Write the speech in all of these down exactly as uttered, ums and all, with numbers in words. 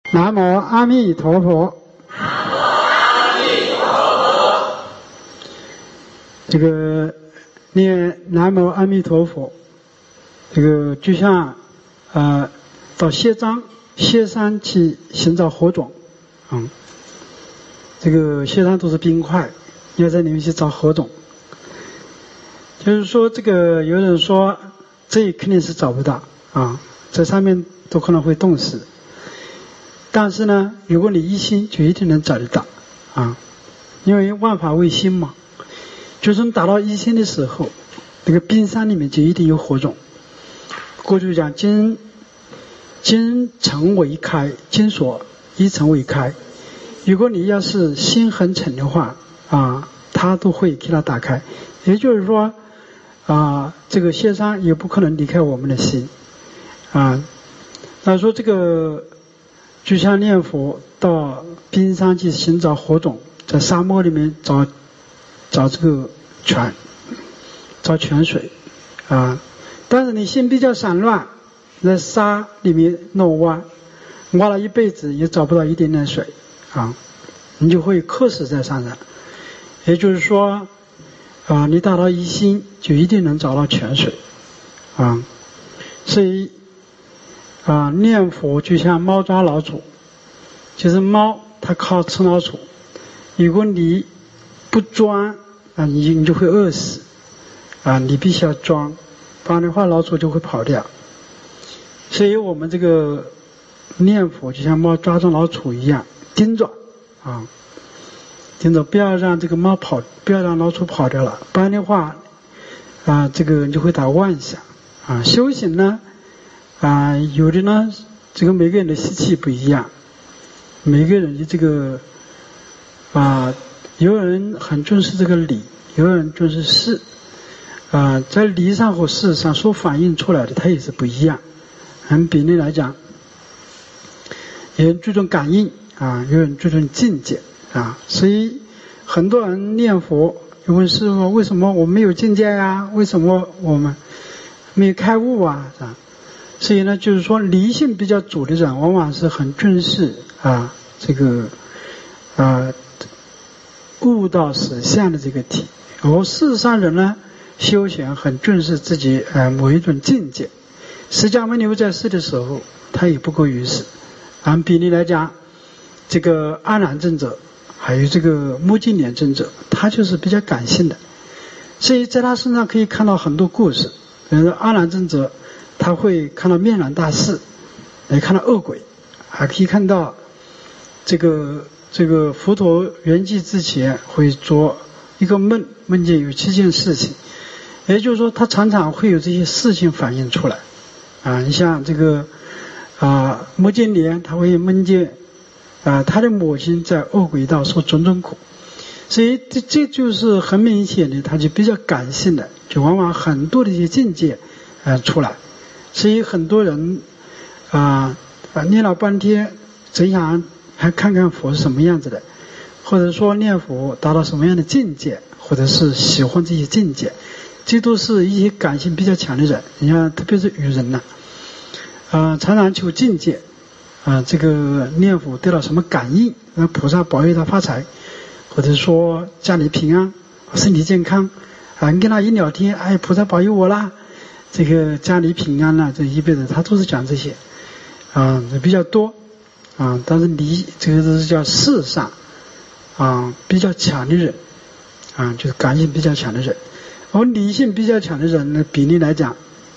南无阿弥陀佛。 南无阿弥陀佛。 这个念南无阿弥陀佛，这个就像呃到西藏西山去寻找火种，嗯，这个西山都是冰块，要在里面去找火种。就是说，这个有人说这肯定是找不到啊，在上面都可能会冻死。但是呢，如果你一心，就一定能找得到啊，因为万法唯心嘛。就是你达到一心的时候，那个冰山里面就一定有火种。过去讲金金尘为开，金锁一尘为开。如果你要是心很沉的话啊，它都会给它打开。也就是说啊，这个仙山也不可能离开我们的心啊。他说这个就像念佛到冰山去寻找火种，在沙漠里面找找这个泉，找泉水啊。但是你心比较散乱，在沙里面弄挖，挖了一辈子也找不到一点点水啊，你就会渴死在山上。也就是说啊，你达到一心，就一定能找到泉水啊。所以啊，念佛就像猫抓老鼠，就是猫它靠吃老鼠，如果你不抓啊，你你就会饿死啊，你必须要抓，不然的话老鼠就会跑掉。所以我们这个念佛就像猫抓住老鼠一样，盯着啊，盯着，不要让这个猫跑，不要让老鼠跑掉了，不然的话啊，这个你就会打妄想啊。修行呢啊，有的呢，这个每个人的习气不一样，每个人的这个啊，有人很重视这个理，有人重视事啊，在理上和事上所反映出来的，它也是不一样。按比例来讲，有人注重感应啊，有人注重境界啊，所以很多人念佛就问师父，为什么我没有境界呀？为什么我们没有开悟啊？啊，所以呢，就是说理性比较主的人，往往是很重视啊这个啊悟道实相的这个体，而事实上人呢，修行很重视自己呃某一种境界。释迦牟尼佛在世的时候，他也不过于是。按比例来讲，这个阿难尊者还有这个目犍连尊者，他就是比较感性的，所以在他身上可以看到很多故事。比如说阿难尊者，他会看到面燃大士，也看到恶鬼，还可以看到这个这个佛陀圆寂之前会做一个梦，梦见有七件事情，也就是说他常常会有这些事情反映出来啊。你像这个啊目犍连，他会梦见啊他的母亲在恶鬼道受种种苦，所以这这就是很明显的，他就比较感性的，就往往很多的一些境界啊出来。所以很多人啊啊念了半天，真想还看看佛是什么样子的，或者说念佛达到什么样的境界，或者是喜欢这些境界，这都是一些感性比较强的人。你看，特别是愚人呐、啊，啊，常常求境界，啊，这个念佛得到什么感应，让菩萨保佑他发财，或者说家里平安、身体健康，啊，你跟他一聊天，哎，菩萨保佑我啦，这个家里平安了，这一辈子他都是讲这些，啊，比较多。啊，但是理这个是叫事上啊比较强的人啊，就是感性比较强的人。而理性比较强的人呢，比例来讲，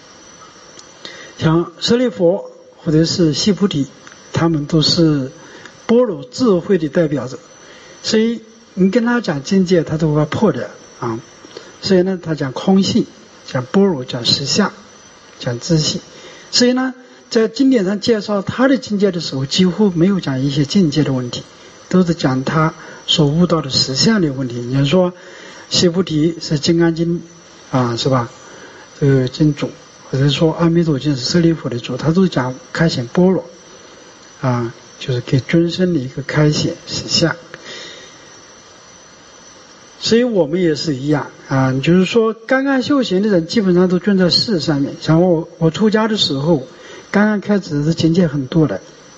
像舍利弗或者是须菩提，他们都是般若智慧的代表者，所以你跟他讲境界，他都会破的啊。所以呢，他讲空性，讲般若，讲实相，讲自性。所以呢，在经典上介绍他的境界的时候，几乎没有讲一些境界的问题，都是讲他所悟到的实相的问题。你要说须菩提是金刚经啊，是吧？这个经主，或者说阿弥陀经是舍利弗的主，他都讲开显般若啊，就是给众生的一个开显实相。所以我们也是一样啊，就是说刚刚修行的人基本上都专在事上面。像我我出家的时候，刚刚开始是境界很多的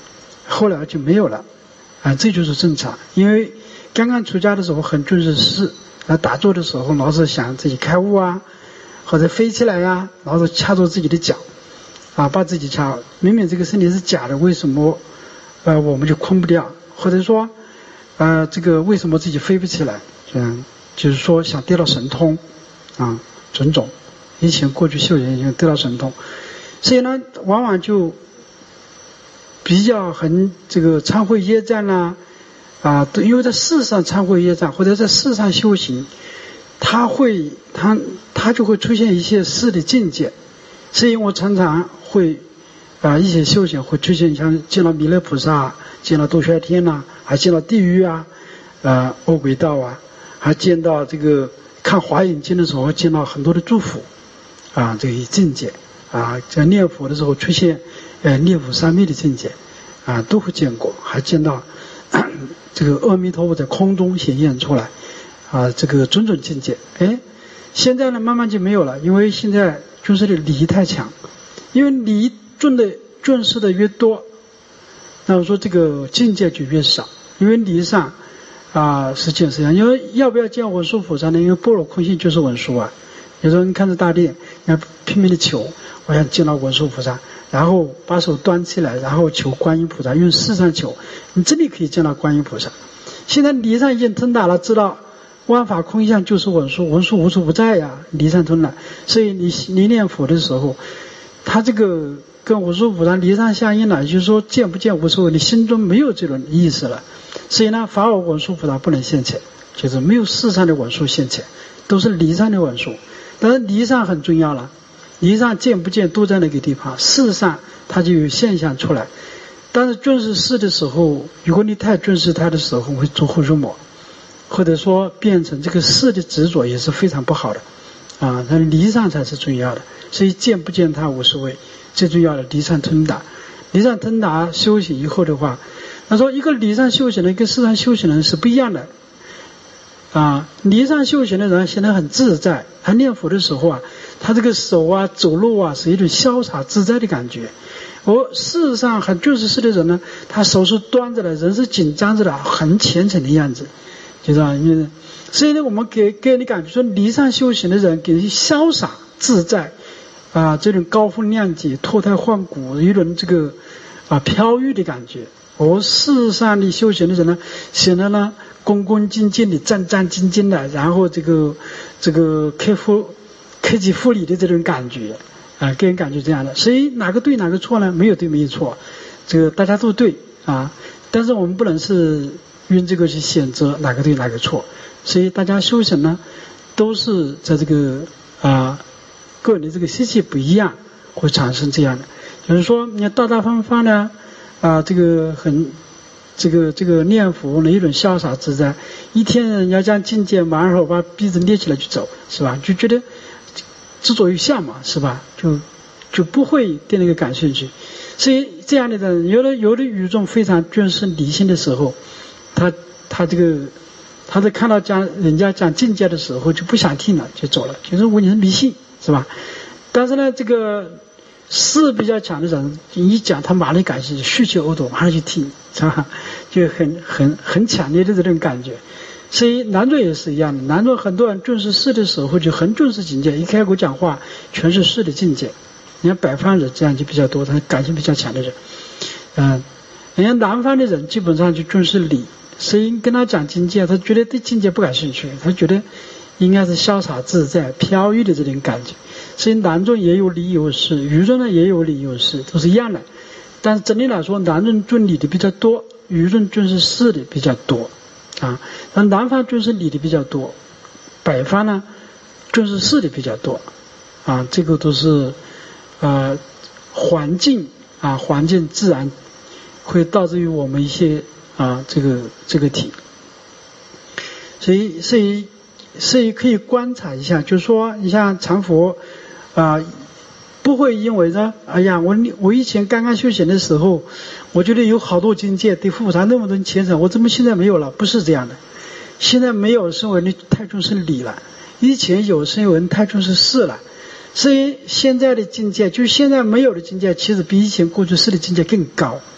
后来就没有了，啊，这就是正常。因为刚刚出家的时候很重视事，啊，打坐的时候老是想自己开悟啊，或者飞起来呀、啊，老是掐住自己的脚，啊，把自己掐。明明这个身体是假的，为什么，呃，我们就空不掉？或者说，呃，这个为什么自己飞不起来？嗯，就是说想得到神通，啊，种种。以前过去修行已经得到神通，所以呢，往往就比较很这个忏悔业障啦，啊，因为在世上忏悔业障或者在世上修行，他会他他就会出现一些事的境界，所以我常常会啊一些修行会出现像见到弥勒菩萨，见到多帅天呐、啊，还见到地狱啊，呃恶鬼道啊，还见到这个看华严经的时候见到很多的祝福。啊，这个境界啊，在念佛的时候出现，呃，念佛三昧的境界，啊，都会见过，还见到这个阿弥陀佛在空中显现出来，啊，这个种种境界。哎，现在呢，慢慢就没有了，因为现在就是的理太强，因为理重的重视的越多，那我说这个境界就越少，因为理上啊是见实相，因为要不要见文殊菩萨呢？因为般若空性就是文殊啊。有时候你看着大殿，你要拼命的求，我想见到文殊菩萨，然后把手端起来，然后求观音菩萨，用世上求，你真的可以见到观音菩萨。现在理上已经通达了，知道万法空相就是文殊，文殊无处不在呀，理上通达。所以你你念佛的时候，他这个跟文殊菩萨理上相应了，就是说见不见无所谓，你心中没有这种意识了。所以呢，法尔文殊菩萨不能现前，就是没有世上的文殊现前，都是理上的文殊。但是理上很重要了，理上见不见都在那个地方，事上它就有现象出来。但是重视事的时候，如果你太重视它的时候，会走火入魔，或者说变成这个事的执着，也是非常不好的啊。那理上才是重要的，所以见不见它无所谓，最重要的理上通达。理上通达修行以后的话，他说一个理上修行的跟事上修行的人是不一样的。啊，理上修行的人显得很自在，他念佛的时候啊，他这个手啊走路啊是一种潇洒自在的感觉。而事实上很重视事的人呢，他手是端着的，人是紧张着的，很虔诚的样子，就是啊，所以呢，我们给给你感觉说，理上修行的人给你潇洒自在啊，这种高风亮节、脱胎换骨，一种这个啊飘逸的感觉。而事上的修行的人呢，显得呢恭恭敬敬的、战战兢兢的，然后这个这个克服克己复礼的这种感觉啊，给人感觉这样的。所以哪个对哪个错呢？没有对没有错，这个大家都对啊。但是我们不能是用这个去选择哪个对哪个错。所以大家修行呢，都是在这个啊个人的这个习气不一样，会产生这样的。就是说，你大大方方呢。啊，这个很，这个这个念佛的一种潇洒自在，一天人家将境界满耳把鼻子捏起来去走，是吧？就觉得执着于相嘛，是吧？就就不会对那个感兴趣。所以这样的人，有的有的语众非常重视理性的时候，他他这个他在看到讲人家讲境界的时候就不想听了，就走了，就是我你是迷信，是吧？但是呢，这个。事比较强的人，一讲他马上感兴趣，需求恶多，马上去听，是吧？就很很很强烈的这种感觉。所以南传也是一样的，南传很多人重视事的时候就很重视境界，一开口讲话全是事的境界。你看北方人这样就比较多，他感性比较强的人，嗯，人家南方的人基本上就重视理，所以跟他讲境界，他觉得对境界不感兴趣，他觉得应该是潇洒自在、飘逸的这种感觉。所以南传也有理有事，余传呢也有理有事，都是一样的。但是整体来说，南传重理的比较多，余传重视事的比较多啊。那南方重视理的比较多，北方呢重视事的比较多啊。这个都是呃环境啊，环境自然会导致于我们一些啊这个这个体。所以所以所以可以观察一下，就是说你像禅佛。啊，不会因为呢，哎呀，我我以前刚刚修行的时候，我觉得有好多境界，对佛禅那么多虔诚，我怎么现在没有了？不是这样的，现在没有是因为你太重视理了，以前有是因为你太重视事了，所以现在的境界，就是现在没有的境界，其实比以前过去世的境界更高，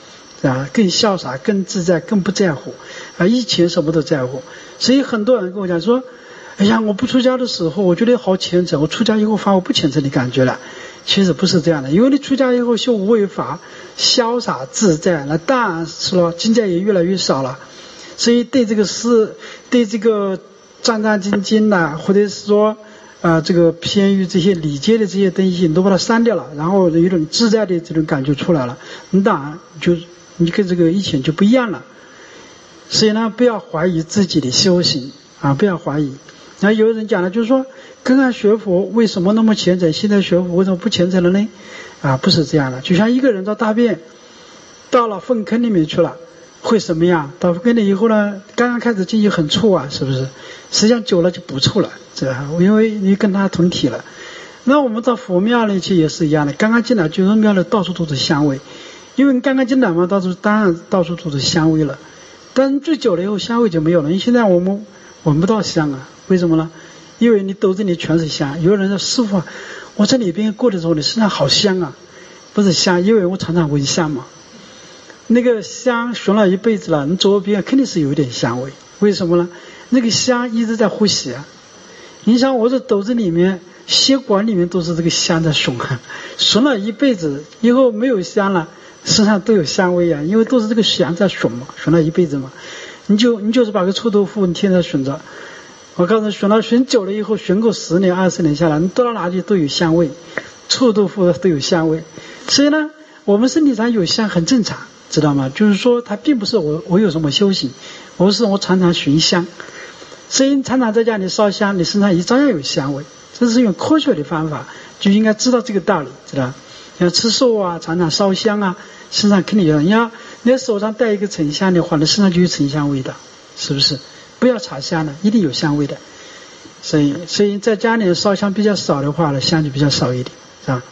啊，更潇洒，更自在，更不在乎啊，以前什么都在乎。所以很多人跟我讲说，哎呀，我不出家的时候我觉得好虔诚，我出家以后发我不虔诚的感觉了。其实不是这样的，因为你出家以后修无为法，潇洒自在，那当然是了，境界也越来越少了。所以对这个事，对这个战战兢兢呐，或者是说啊、呃，这个偏于这些礼节的这些东西，你都把它删掉了，然后有一种自在的这种感觉出来了，你当然就你跟这个以前就不一样了。所以呢，不要怀疑自己的修行啊，不要怀疑。然后有人讲了，就是说刚刚学佛为什么那么虔诚，现在学佛为什么不虔诚了呢？啊，不是这样的。就像一个人到大便到了粪坑里面去了，会什么样？到粪坑里以后呢，刚刚开始进去很臭啊，是不是？实际上久了就不臭了，这因为你跟他同体了。那我们到佛庙里去也是一样的，刚刚进来就是庙里到处都是香味，因为你刚刚进来嘛，到处当然到处都是香味了。但是最久了以后香味就没有了，因为现在我们闻不到香啊，为什么呢？因为你兜子里全是香。有人说师父啊，我在里边过的时候你身上好香啊，不是香，因为我常常闻香嘛。那个香熏了一辈子了，你左边肯定是有一点香味，为什么呢？那个香一直在呼吸啊。你想我这兜子里面血管里面都是这个香在熏啊，熏了一辈子以后没有香了，身上都有香味啊，因为都是这个香在熏嘛，熏了一辈子嘛。你就你就是把个臭豆腐你天天熏着，我告诉你，熏了熏久了以后，熏过十年二十年下来，你到了哪里都有香味，臭豆腐都有香味。所以呢，我们身体上有香很正常，知道吗？就是说它并不是我我有什么修行，我是我常常熏香。所以你常常在家里烧香，你身上也照样有香味，这是用科学的方法，就应该知道这个道理，知道？像吃素啊，常常烧香啊，身上肯定有。你要你手上带一个沉香的话，你身上就有沉香味的，是不是？不要插香的，一定有香味的。所以所以在家里烧香比较少的话呢，香就比较少一点，是吧？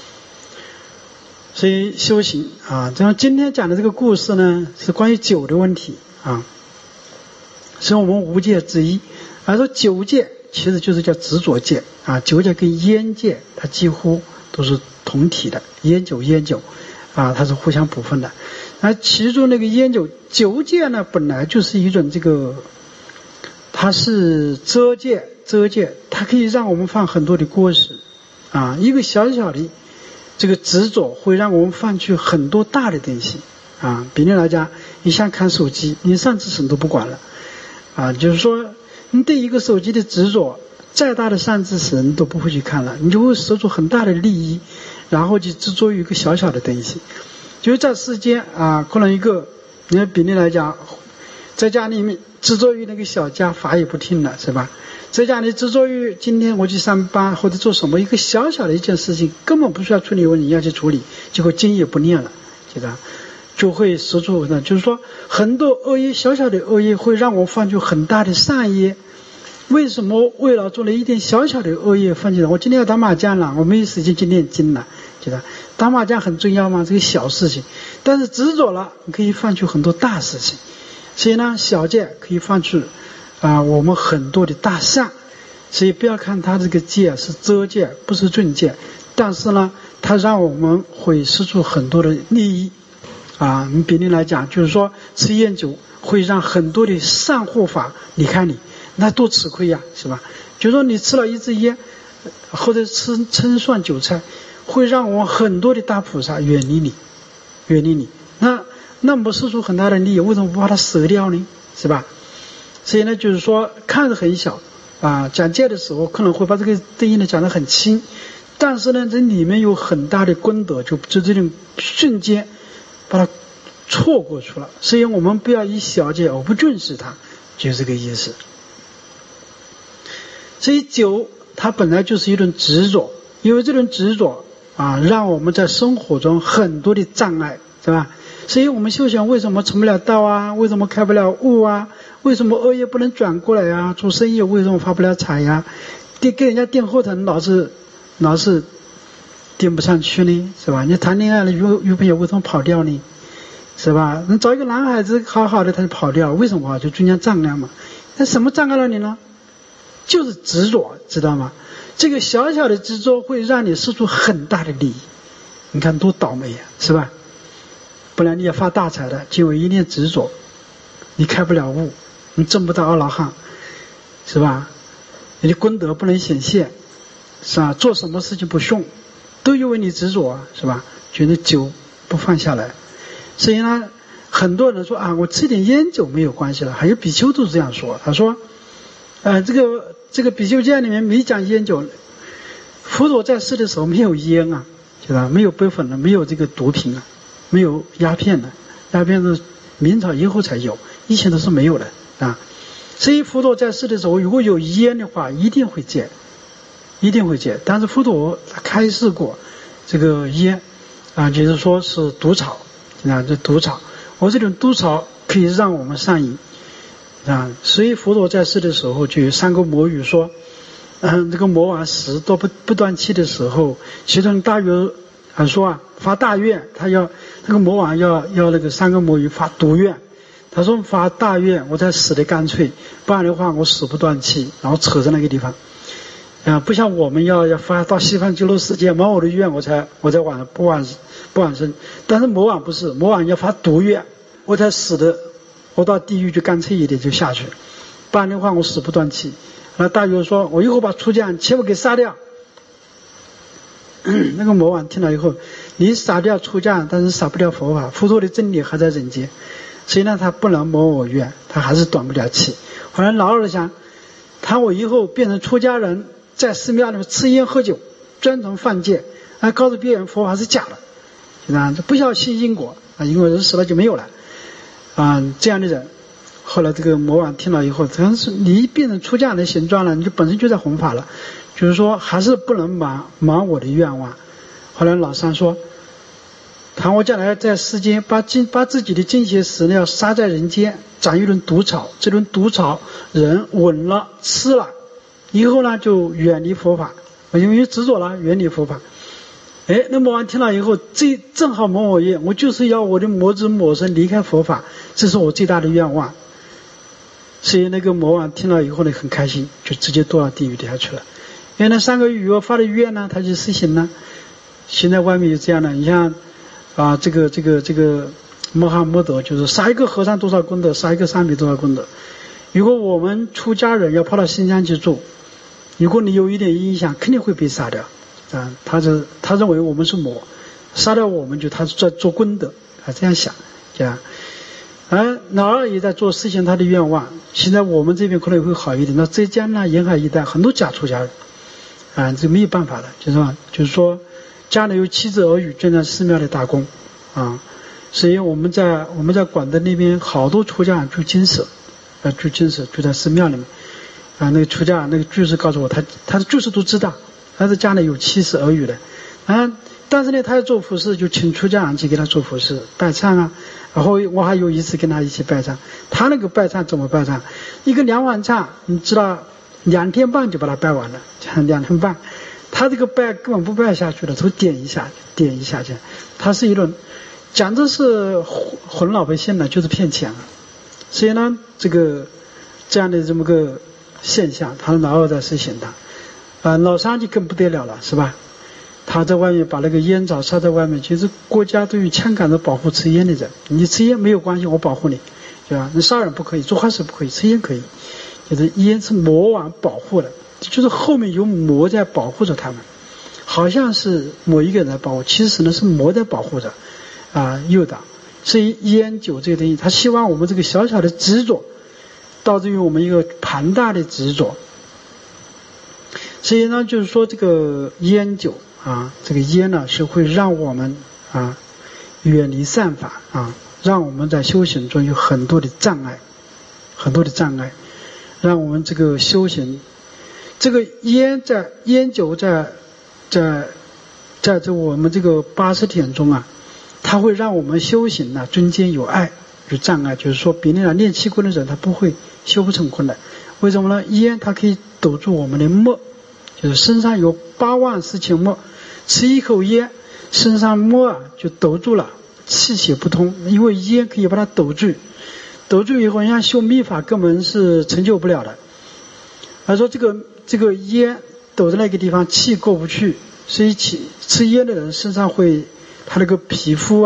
所以修行啊，这样今天讲的这个故事呢，是关于酒的问题啊。是我们无戒之一，而说酒戒其实就是叫执着戒啊，酒戒跟烟戒它几乎都是同体的，烟酒烟酒啊，它是互相补分的。而其中那个烟酒酒戒呢，本来就是一种这个，它是遮戒遮戒，它可以让我们犯很多的过失啊，一个小小的这个执着会让我们犯去很多大的东西啊。比如来讲，你像看手机，你上次什都不管了。啊，就是说，你对一个手机的执着，再大的善知识你都不会去看了，你就会舍出很大的利益，然后就执着于一个小小的东西。就是在世间啊，可能一个，你看比例来讲，在家里面执着于那个小家，法也不听了，是吧？在家里执着于今天我去上班或者做什么，一个小小的一件事情，根本不需要处理问题，要去处理，结果经也不念了，知道？就会说出呢，就是说很多恶业，小小的恶业会让我犯出很大的善业。为什么为了做了一点小小的恶业犯起来？我今天要打麻将了，我没有时间去念经了，觉得打麻将很重要吗？这个小事情，但是执着了，你可以犯出很多大事情。所以呢，小戒可以犯出啊、呃、我们很多的大善。所以不要看它这个戒是遮戒，不是正戒，但是呢，它让我们会失去很多的利益。啊，你比例来讲，就是说吃烟酒会让很多的善护法离开你，那多吃亏呀，是吧？就是说你吃了一支烟，或者吃称蒜韭菜，会让我很多的大菩萨远离你，远离你。那那么施出很大的利益，为什么不把它舍掉呢？是吧？所以呢，就是说看着很小啊，讲戒的时候可能会把这个对应的讲得很轻，但是呢，这里面有很大的功德，就就这种瞬间。把它错过去了，所以我们不要以小戒而不重视它，就是这个意思。所以酒它本来就是一种执着，因为这种执着啊，让我们在生活中很多的障碍，是吧？所以我们修行为什么成不了道啊？为什么开不了悟啊？为什么恶业不能转过来啊？做生意为什么发不了财呀？给给人家订后头老是老是订不上去呢，是吧？你谈恋爱了，女女朋友为什么跑掉呢？是吧？你找一个男孩子好好的，他就跑掉了，为什么？就中间障碍嘛。那什么障碍了你呢？就是执着，知道吗？这个小小的执着会让你失去很大的利益，你看多倒霉呀，是吧？ 本来你要发大财的，结果一念执着，你开不了悟，你证不到阿罗汉，是吧？你的功德不能显现，是吧？做什么事情不顺，都因为你执着，是吧？觉得酒不放下来。所以呢，很多人说啊，我吃点烟酒没有关系了。还有比丘都是这样说，他说，呃，这个这个比丘戒里面没讲烟酒，佛陀在世的时候没有烟啊，是吧？没有白粉了，没有这个毒品啊，没有鸦片了，鸦片是明朝以后才有，以前都是没有的啊。所以佛陀在世的时候，如果有烟的话，一定会戒，一定会戒。但是佛陀他开示过，这个烟啊，就是说是毒草啊，这毒草，而这种毒草可以让我们上瘾啊。所以佛陀在世的时候，就有三个魔语说，嗯，这个魔王死都不不断气的时候，其中大约啊说啊发大愿，他要那个魔王要要那个三个魔语发毒愿。他说发大愿，我才死得干脆，不然的话我死不断气，然后扯在那个地方，啊，不像我们要要发到西方极乐世界，满我的愿我才我才往不往不往生。但是魔王不是，魔王要发毒愿，我才死的，我到地狱就干脆一点就下去，不然的话我死不断气。那大约说，我以后把出家人全部给杀掉。那个魔王听了以后，你杀掉出家人，但是杀不掉佛法，佛陀的真理还在人间。所以呢，他不能磨我愿，他还是短不了气。后来老二想，他我以后变成出家人，在寺庙里面吃烟喝酒，专程犯戒，还告诉别人佛法是假的，啊，不要信因果啊，因为人死了就没有了啊，这样的人。后来这个魔王听了以后，他说你一变成出家人的形状了，你就本身就在弘法了，就是说还是不能满满我的愿望。后来老三说，倘我将来在世间把精把自己的精血食料撒在人间，长一轮毒草，这轮毒草人闻了吃了，以后呢就远离佛法，因为执着了远离佛法。哎，那魔王听了以后，这正好蒙我愿，我就是要我的魔子魔孙离开佛法，这是我最大的愿望。所以那个魔王听了以后呢，很开心，就直接堕到地狱底下去了。因为那三个语发的愿呢，他就实行了。现在外面有这样的，你像啊，这个这个这个摩哈摩德，就是杀一个和尚多少功德，杀一个沙弥多少功德。如果我们出家人要跑到新疆去住，如果你有一点影响，肯定会被杀掉啊。他是他认为我们是魔，杀掉我们就他是在做功德啊，这样想这样。而老二也在做实行他的愿望。现在我们这边可能会好一点，那浙江呢、沿海一带很多假出家人啊，这没有办法了，就是说，就是说家里有妻子儿女正在寺庙里打工啊，所以我们在我们在广东那边好多出家人住精舍，啊住精舍住在寺庙里面啊，那个出家那个居士告诉我，他他的居士都知道，他是家里有妻子儿女的啊，但是呢，他要做服饰，就请出家人去给他做服饰拜忏啊。然后我还有一次跟他一起拜忏，他那个拜忏怎么拜忏？一个两碗忏，你知道，两天半就把它拜完了，两天半。他这个拜根本不拜下去了，都点一下，点一下去。他是一轮讲的是混老百姓呢，就是骗钱了。所以呢，这个这样的这么个现象，他的老二在实行他，啊、呃，老三就更不得了了，是吧？他在外面把那个烟草撒在外面，其实国家都有枪杆子保护吃烟的人，你吃烟没有关系，我保护你，对吧？你杀人不可以，做坏事不可以，吃烟可以，就是烟是魔王保护的，就是后面有魔在保护着他们，好像是某一个人在保护，其实呢是魔在保护着啊，诱导。所以烟酒这个东西，他希望我们这个小小的执着导致于我们一个庞大的执着。所以呢，就是说这个烟酒啊，这个烟呢是会让我们啊远离善法啊，让我们在修行中有很多的障碍，很多的障碍，让我们这个修行，这个烟在烟酒在在在这我们这个八十天中啊，它会让我们修行呢中间有碍有障碍，就是说比那练气功的人他不会修不成功的。为什么呢？烟它可以堵住我们的脉，就是身上有八万四千脉，吃一口烟，身上脉啊就堵住了，气血不通，因为烟可以把它堵住，堵住以后，人家修密法根本是成就不了的。他说这个这个烟堵在那个地方，气过不去，所以吃吃烟的人身上会，他那个皮肤啊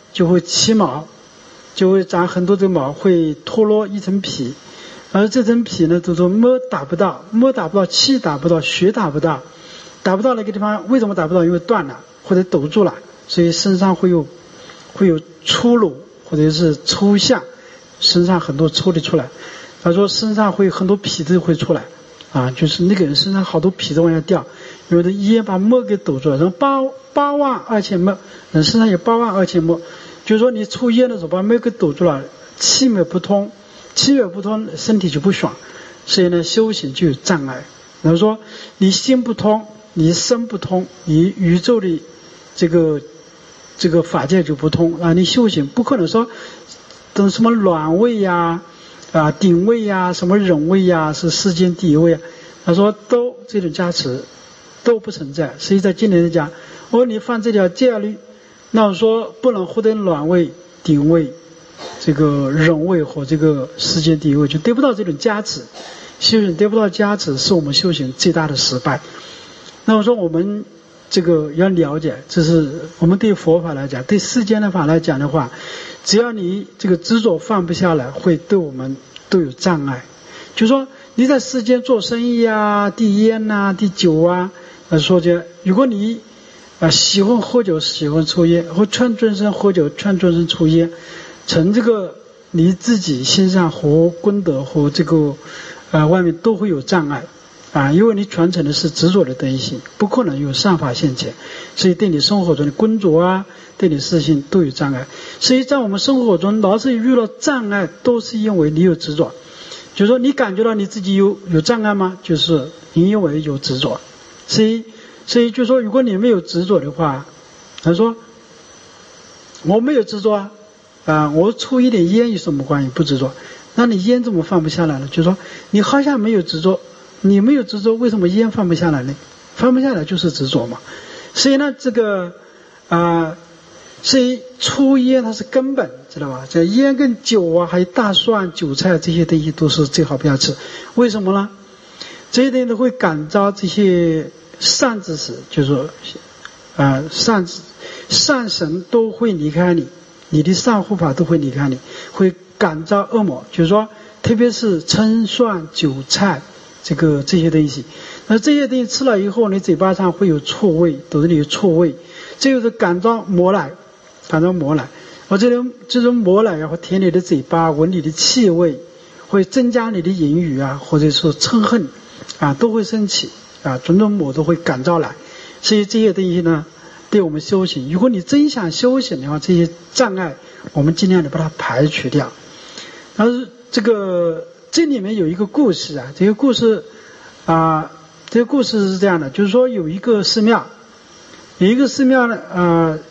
就会起毛，就会长很多的毛，会脱落一层皮，而这层皮呢，就是摸打不到，摸打不到，气打不到，血打不到，打不到那个地方，为什么打不到？因为断了或者堵住了，所以身上会有会有粗鲁或者是抽象，身上很多抽的出来。他说身上会很多皮子会出来啊，就是那个人身上好多皮子往下掉，有的烟把墨给堵住了，然后八八万二千墨，人身上有八万二千墨，就是说你抽烟的时候把墨给堵住了，气脉不通，气脉不通，身体就不爽，所以呢修行就有障碍。然后说你心不通，你身不通，你宇宙的这个这个法界就不通啊，你修行不可能说等什么卵位呀、啊、啊顶位呀、啊、什么忍位呀、啊、是世间第一位啊。他说都这种加持都不存在。所以在经典里讲，哦你犯这条戒律，那我说不能获得卵位、顶位、这个忍位和这个世间第一位，就得不到这种加持。修行得不到加持，是我们修行最大的失败。那我说我们这个要了解，这是我们对佛法来讲，对世间的法来讲的话，只要你这个执着放不下来，会对我们都有障碍。就说你在世间做生意啊，递烟啊，递酒啊，说这如果你啊喜欢喝酒，喜欢抽烟，或劝众生喝酒，劝众生抽烟，从这个你自己心上和功德和这个啊外面都会有障碍。啊，因为你传承的是执着的东西，不可能有善法现前，所以对你生活中的工作啊，对你事情都有障碍。所以在我们生活中，老是遇到障碍，都是因为你有执着。就是说，你感觉到你自己有有障碍吗？就是因为有执着。所以，所以就说，如果你没有执着的话，他说我没有执着啊，啊，我抽一点烟有什么关系？不执着，那你烟怎么放不下来了？就是说，你好像没有执着。你没有执着，为什么烟放不下来呢？放不下来就是执着嘛。所以呢，这个啊、呃，所以抽烟它是根本，知道吧？这烟跟酒啊，还有大蒜、韭菜这些东西都是最好不要吃。为什么呢？这些东西都会感召这些善知识，就是说啊、呃，善善神都会离开你，你的善护法都会离开你，会感召恶魔。就是说，特别是葱蒜韭菜。这个这些东西，那这些东西吃了以后，你嘴巴上会有臭味，肚子里有臭味，这就是感召魔来，感召魔来。我这种这种魔来会舔你的嘴巴，闻你的气味，会增加你的淫欲啊，或者说嗔恨啊，都会升起啊，种种魔都会感召来。所以这些东西呢，对我们修行，如果你真想修行的话，这些障碍我们尽量的把它排除掉。但是这个。这里面有一个故事啊，这个故事啊、呃，这个故事是这样的，就是说有一个寺庙，有一个寺庙呢，呃，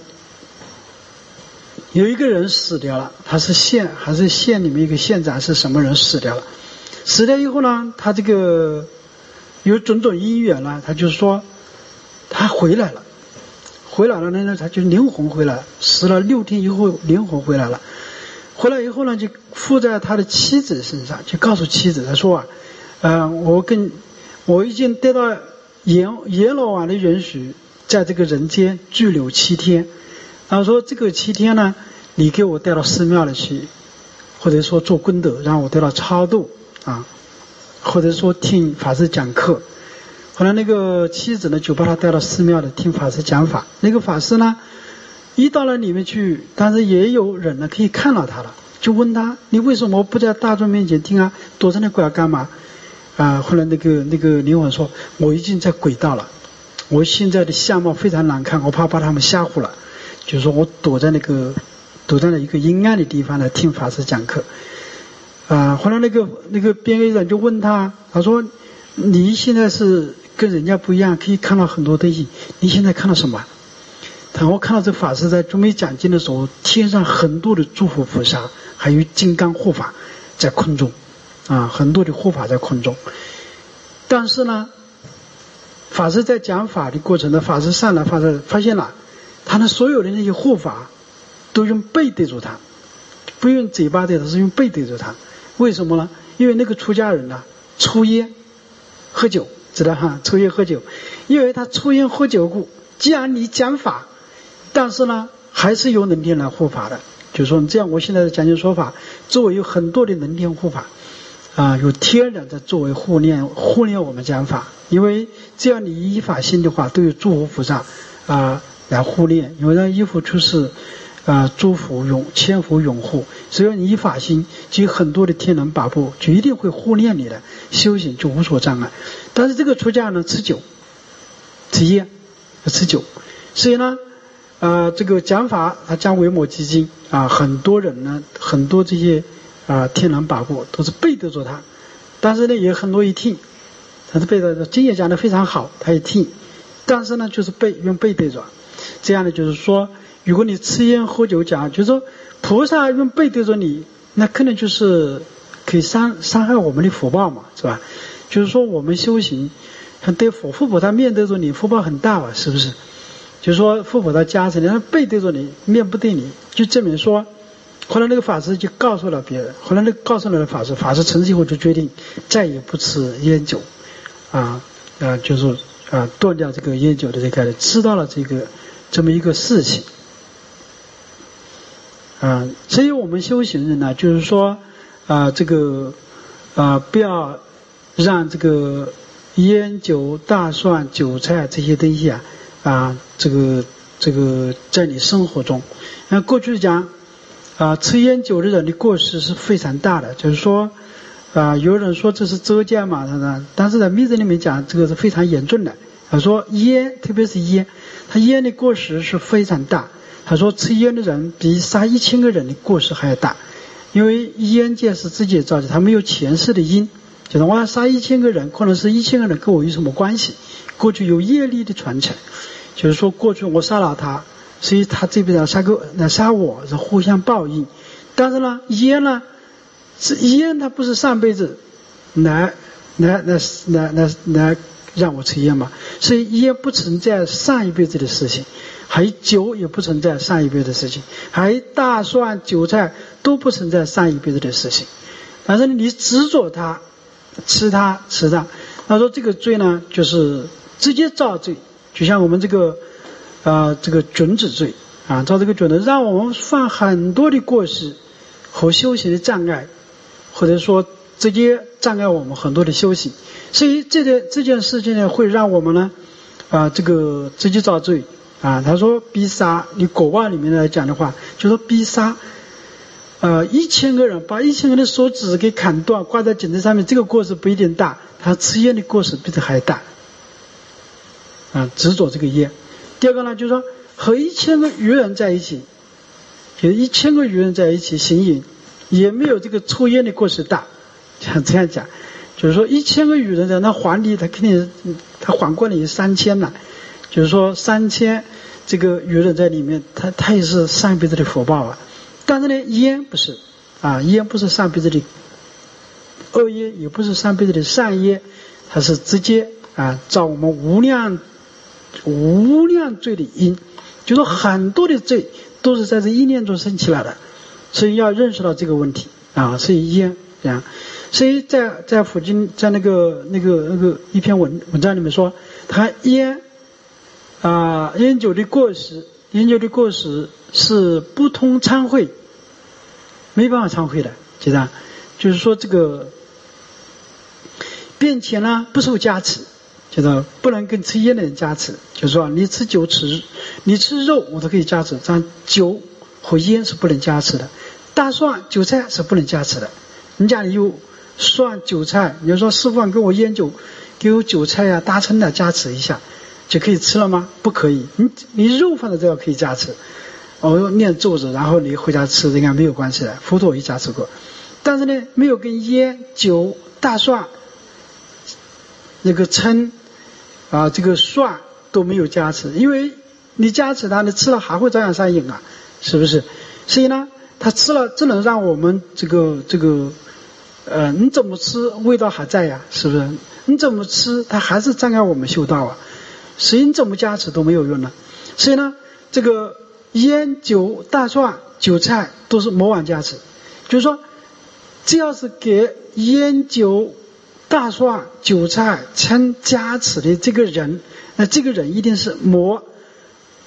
有一个人死掉了，他是县还是县里面一个县长是什么人死掉了？死掉以后呢，他这个有种种因缘了，他就是说他回来了，回来了呢，他就灵魂回来了，死了六天以后灵魂回来了。回来以后呢，就附在他的妻子身上，就告诉妻子，他说啊，呃，我跟我已经得到阎阎罗王的允许，在这个人间拘留七天。然后说这个七天呢，你给我带到寺庙里去，或者说做功德，让我得到超度啊，或者说听法师讲课。后来那个妻子呢，就把他带到寺庙里听法师讲法。那个法师呢，一到了里面去，但是也有人呢可以看到他了，就问他：你为什么不在大众面前听啊？躲在那鬼干嘛？啊！后来那个那个灵魂说：我已经在轨道了，我现在的相貌非常难看，我怕把他们吓唬了，就是说我躲在那个躲在了一个阴暗的地方来听法师讲课。啊！后来那个那个编译人就问他，他说：你现在是跟人家不一样，可以看到很多东西，你现在看到什么？我看到这法师在准备讲经的时候，天上很多的诸佛菩萨，还有金刚护法在空中，啊，很多的护法在空中。但是呢，法师在讲法的过程呢，法师上来发现发现了，他的所有的那些护法都用背对着他，不用嘴巴对他，是用背对着他。为什么呢？因为那个出家人呢、啊，抽烟喝酒，知道哈？抽烟喝酒，因为他抽烟喝酒故，既然你讲法。但是呢， 还是由能天来护法的。就是说这样，我现在的讲经说法作为有很多的能天护法啊，有天人在作为护念护念我们讲法，因为这样你依法心的话，都有诸佛菩萨啊来护念，因为让依佛出世啊，诸佛永千佛拥护，只要你依法心，就有很多的天人把部就一定会护念你的，修行就无所障碍。但是这个出家呢，吃酒吃烟吃酒，所以呢呃，这个讲法它将为摩诘经啊，很多人呢，很多这些啊天人把部都是背对着他，但是呢也很多一听，他是背对着经也讲得非常好，他一听，但是呢就是背用背对着，这样呢就是说，如果你吃烟喝酒讲，就是说菩萨用背对着你，那可能就是可以伤伤害我们的福报嘛，是吧？就是说我们修行，对佛父菩萨面对着你，福报很大吧，是不是？就是说父菩萨加持你，他背对着你，面不对你，就证明说，后来那个法师就告诉了别人，后来那个告诉了法师，法师成之后就决定再也不吃烟酒，啊啊，就是啊断掉这个烟酒的这个，知道了这个这么一个事情，啊，所以我们修行人呢，就是说啊这个啊不要让这个烟酒大蒜韭菜这些东西啊。啊，这个这个在你生活中，那过去讲啊，吃烟酒的人的过失是非常大的，就是说啊，有人说这是遮戒嘛，他说，但是在密宗里面讲，这个是非常严重的。他说烟，特别是烟，他烟的过失是非常大。他说吃烟的人比杀一千个人的过失还要大，因为烟戒是自己造的，他没有前世的因，就是我要杀一千个人，可能是一千个人跟我有什么关系？过去有业力的传承。就是说过去我杀了他，所以他这辈子杀个来杀我，是互相报应。但是呢烟呢是烟，它不是上辈子来来来来来来让我吃烟嘛，所以烟不存在上一辈子的事情，还有酒也不存在上一辈子的事情，还有大蒜韭菜都不存在上一辈子的事情。但是你执着它吃它吃它，他说这个罪呢就是直接造罪，就像我们这个啊、呃、这个准子罪啊，造这个准的，让我们犯很多的过失和修行的障碍，或者说直接障碍我们很多的修行。所以这件这件事情呢，会让我们呢啊、呃、这个直接造罪啊。他说逼杀，你国外里面来讲的话，就说逼杀呃一千个人，把一千个人的手指给砍断，挂在颈子上面，这个过失不一定大，他吃烟的过失比这还大。啊，执着这个烟。第二个呢，就是说和一千个愚人在一起，就一千个愚人在一起行淫，也没有这个抽烟的过失大。像这样讲，就是说一千个愚人在那皇帝，他肯定他还过你三千了，就是说三千这个愚人在里面，他他也是上辈子的福报啊。但是呢，烟不是啊，烟不是上辈子的恶业，也不是上辈子的善业，它是直接啊造我们无量。无量罪的因，就说很多的罪都是在这一念中生起来的，所以要认识到这个问题啊。所以烟啊，所以在在佛经在那个那个那个一篇文文章里面说，他烟啊烟酒的过失，烟酒的过失是不通参会，没办法参会的，记得，就是说这个并且呢不受加持。就是不能跟吃烟的人加持，就是说你吃酒吃你吃肉我都可以加持，但酒和烟是不能加持的，大蒜韭菜是不能加持的。你家里有蒜韭菜，你说师父给我烟酒给我韭菜啊大葱的加持一下就可以吃了吗？不可以，你你肉放在这可以加持，我念咒子然后你回家吃应该没有关系的，佛陀也加持过。但是呢没有跟烟酒大蒜那个葱啊，这个蒜都没有加持，因为你加持它，你吃了还会照样上瘾啊，是不是？所以呢，他吃了只能让我们这个这个，呃，你怎么吃味道还在呀，是不是？你怎么吃它还是障碍我们修道啊，所以你怎么加持都没有用了。所以呢，这个烟酒大蒜韭菜都是魔王加持，就是说，只要是给烟酒大蒜韭菜称加持的这个人，那这个人一定是魔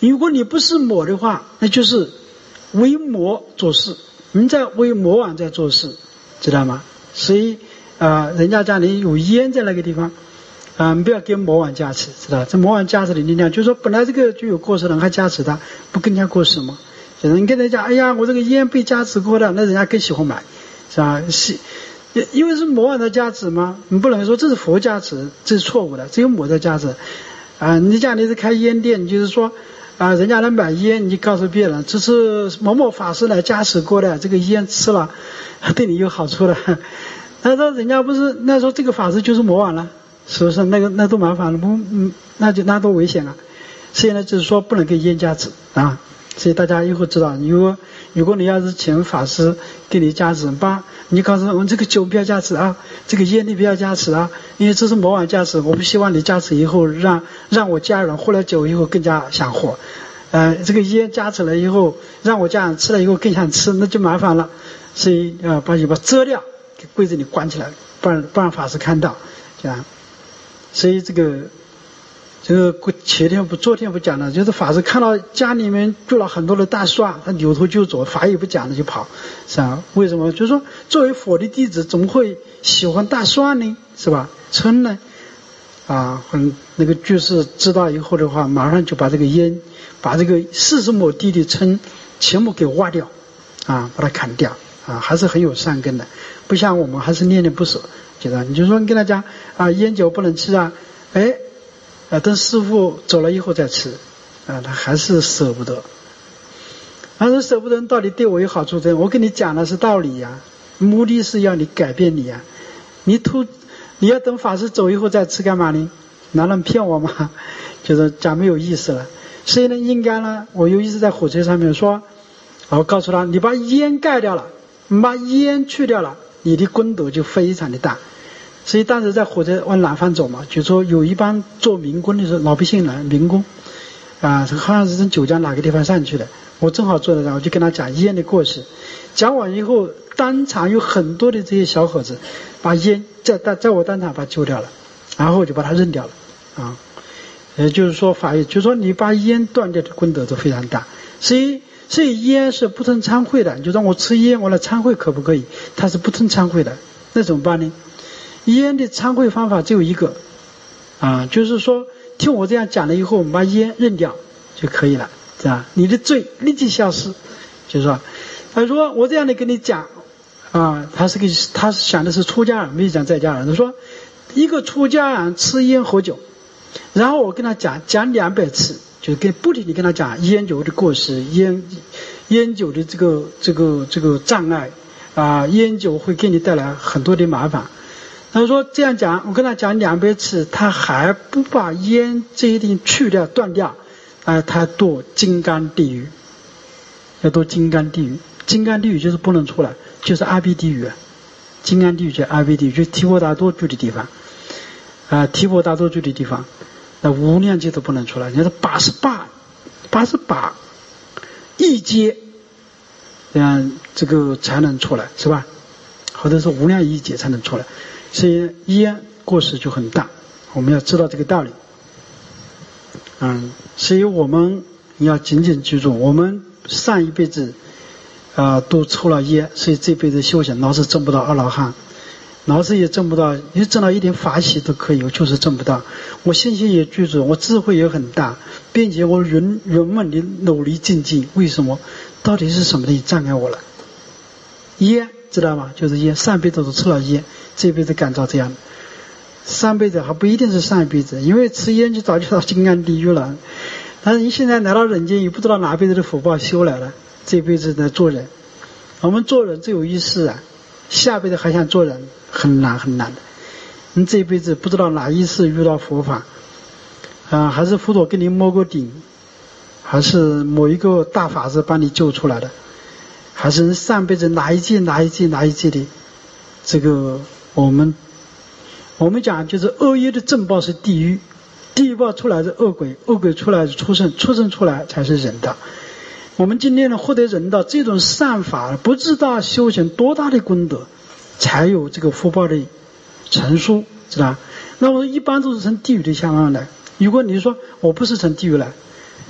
如果你不是魔的话，那就是为魔做事，你在为魔王在做事，知道吗？所以啊、呃，人家家里有烟在那个地方啊、呃，你不要给魔王加持，知道？这魔王加持的力量，就是说本来这个就有过失人还加持他，不更加过失吗？就是你跟人家，哎呀，我这个烟被加持过的，那人家更喜欢买，是吧？是，因为是魔王的加持嘛，你不能说这是佛加持，这是错误的，只有魔的加持。啊，你家里是开烟店，你就是说。啊，人家来买烟，你告诉别人这是某某法师来加持过的，这个烟吃了对你有好处的。那说人家不是，那说这个法师就是魔王了，是不是？那个那都麻烦了，不，嗯，那就那多危险了。所以呢，就是说不能给烟加持啊。所以大家以后知道，如果如果你要是请法师给你加持，把你告诉我们这个酒不要加持啊，这个烟你不要加持啊，因为这是魔王加持，我不希望你加持以后让让我家人喝了酒以后更加想喝，呃，这个烟加持了以后让我家人吃了以后更想吃，那就麻烦了。所以啊、呃，把尾巴遮掉，给柜子里关起来，不然不让法师看到，这样。所以这个。这个前天不昨天不讲了，就是法师看到家里面住了很多的大树啊，他扭头就走，法也不讲了就跑，是吧？为什么？就是说作为佛的弟子怎么会喜欢大树呢？是吧？嗔呢？啊，很那个居士知道以后的话，马上就把这个烟，把这个四十亩地的嗔全部给挖掉，啊，把它砍掉，啊，还是很有善根的，不像我们还是恋恋不舍，觉得你就说你跟他讲啊，烟酒不能吃啊，哎。啊，等师父走了以后再吃，啊，他还是舍不得。但是舍不得到底对我有好处的？我跟你讲的是道理呀、啊，目的是要你改变你呀、啊。你突，你要等法师走以后再吃干嘛呢？拿人骗我吗？就是讲没有意思了。所以呢，应该呢，我有一次在火车上面说，我告诉他，你把烟盖掉了，你把烟去掉了，你的功德就非常的大。所以当时在火车往南方走嘛，就说有一帮做民工的时候，老百姓来民工，啊，好像是从九江哪个地方上去的，我正好坐在那，我就跟他讲烟的过失，讲完以后，当场有很多的这些小伙子把烟在在我当场把它揪掉了，然后我就把它扔掉了，啊，也就是说法义，就是说你把烟断掉的功德都非常大，所以所以烟是不曾参会的，就让我吃烟我来参会可不可以？它是不曾参会的，那怎么办呢？烟的参会方法只有一个，啊，就是说听我这样讲了以后，我们把烟扔掉就可以了，是吧？你的罪立即消失，就是说，他说我这样的跟你讲，啊，他是个他想的是出家人，没有讲在家人。他说一个出家人吃烟喝酒，然后我跟他讲讲两百次，就跟不停地跟他讲烟酒的过失，烟烟酒的这个这个这个障碍啊，烟酒会给你带来很多的麻烦。他说这样讲，我跟他讲两百次，他还不把烟这一定去掉断掉，啊，他堕金刚地狱，要堕金刚地狱。金刚地狱就是不能出来，就是阿鼻地狱。金刚地狱就是阿鼻地狱，就是提婆达多住的地方，啊，提婆达多住的地方，那无量劫都不能出来。你说八十八，八十八亿劫，这样这个才能出来，是吧？或者是无量亿劫才能出来。所以烟过失就很大，我们要知道这个道理。嗯，所以我们要紧紧记住，我们上一辈子啊、呃、都抽了烟，所以这辈子修行老是证不到阿罗汉，老是也证不到，你证到一点法喜都可以，我就是证不到。我信心也具足，我智慧也很大，并且我人人们的努力精进，为什么？到底是什么东西障碍我了？烟知道吗？就是烟，上辈子都吃了烟，这辈子感召这样的。上辈子还不一定是上一辈子，因为吃烟就早就到金刚地狱了。但是你现在来到人间，也不知道哪辈子的福报修来了，这辈子在做人。我们做人只有一世啊，下辈子还想做人，很难很难的。你这辈子不知道哪一世遇到佛法啊，还是佛陀给你摸过顶，还是某一个大法师把你救出来的，还是上辈子哪一届哪一届哪一届的，这个我们我们讲就是恶业的正报是地狱，地狱报出来是恶鬼，恶鬼出来是畜生，畜生出来才是人道。我们今天呢获得人道，这种善法不知道修行多大的功德，才有这个福报的成熟，知道？那我一般都是从地狱的相望来。如果你说我不是从地狱来，